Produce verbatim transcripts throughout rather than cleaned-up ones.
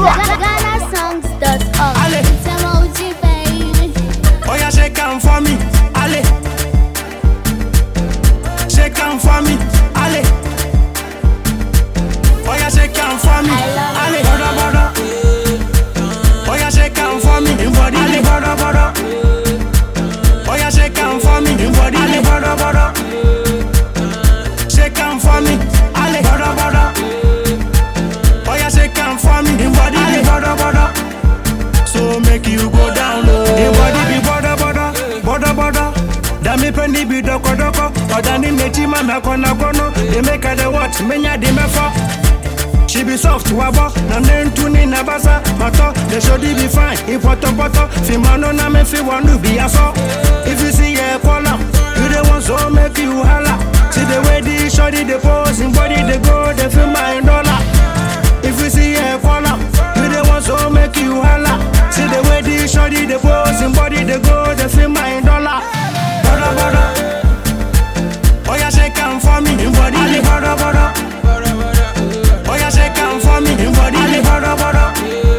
Ghana songs dot com. It's emoji, baby. Oh yeah, shake on for me, Ale. Shake on for me, Ale. Oh yeah, shake on for me, Ale. Bada bada. Oh yeah, shake on for me, body, Ale. Bada bada. Oh yeah, shake on for me, body, Ale. Bada bada. Shake on for me, Ale. Bada bada. Oh yeah, shake on for me, body, Ale. Bada bada. So make you go down low. The body be bada bada, bada bada. Dami pendi be doko doko. Odani mechi mama kona kono. They make her the what? Menya di mefa. She be soft wabo. Na nentuni na basa. Mato, the shodi be fine. If poto poto. Fimano na me fi wanu be aso. If you see a column, you the one so make you holla. See the way the shodi the pose. In body they go, they feel my dollar. If you see a column, you the one so make you holla. See the way the shorty the pose, in body they go, they feel my dollar. Bada bada. Oh yeah, shake on for me, in body they bada bada. Oh yeah, shake on for me, in body they bada bada.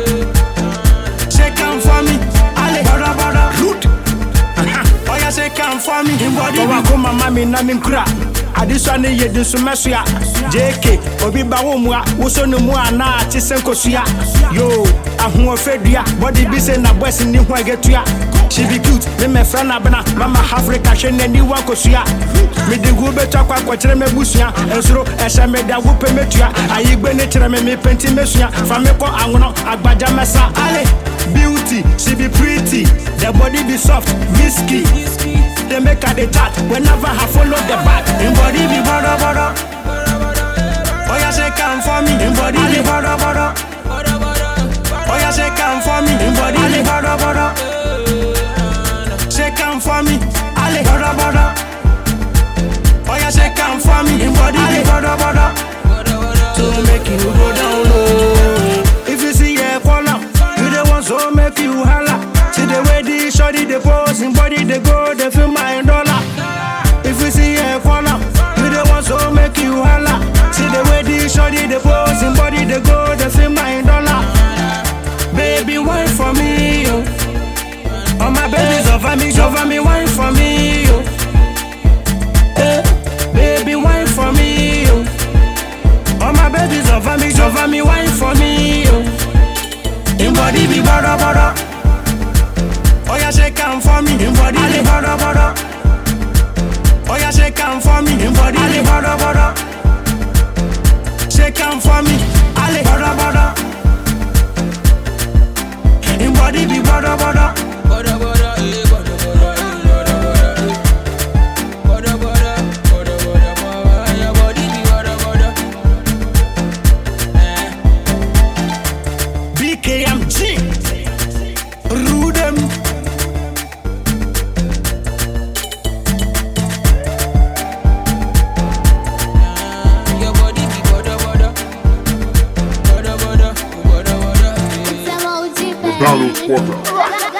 Shake on for me, Ale bada bada. Root. Oh yeah, shake on for me, in body. Oh come mama na minkura. Adiswane ye de sumesuya J K obi ba wo mu a wo so no mu ana ati senkosua yo ahu ofedua body bi se na boss ni hu agetua she be cute me me friend abna mama Africa hwe nani wa kosua me de gu betwa kwa kwakere me busua ensuro ehye me da wo pe metua ayigbe ne kire me me penti mesua fa me ko anwono agbaja mesa Ale beauty she be pretty the body be soft whiskey. They make her the chat whenever I follow the back. In body be bada bada. Oh yeah, shake on for me. In body be bada bada. Oh yeah, shake on for me. In body be bada bada. Shake on for me. Ale bada bada. Oh yeah, shake on for me. In body be bada bada. So make you go down low. If you see a column, you the one so make you holla. See the way the shorty the pose, in body they go, they feel my dollar. If you see a corner, you the one so make you holla. See the way the shorty the pose, in body they go, they feel my dollar. Baby, wine for me, yo. All my babies over me, over me, wine for me, yo. Hey, baby, wine for me, yo. All my babies over me, over me, wine for me, yo. In body be bada bada. Oh yeah, shake on for me, in body Ali bada bada. Oh yeah, shake on for me, in body Ali bada bada. Shake on for me, Ali bada bada. In body be bada bada. Bada bada, eh, bada bada, bada bada, bada bada, bada bada, bada body be bada bada. B K M G, Rudem. It's emoji, baby. Donald Porter.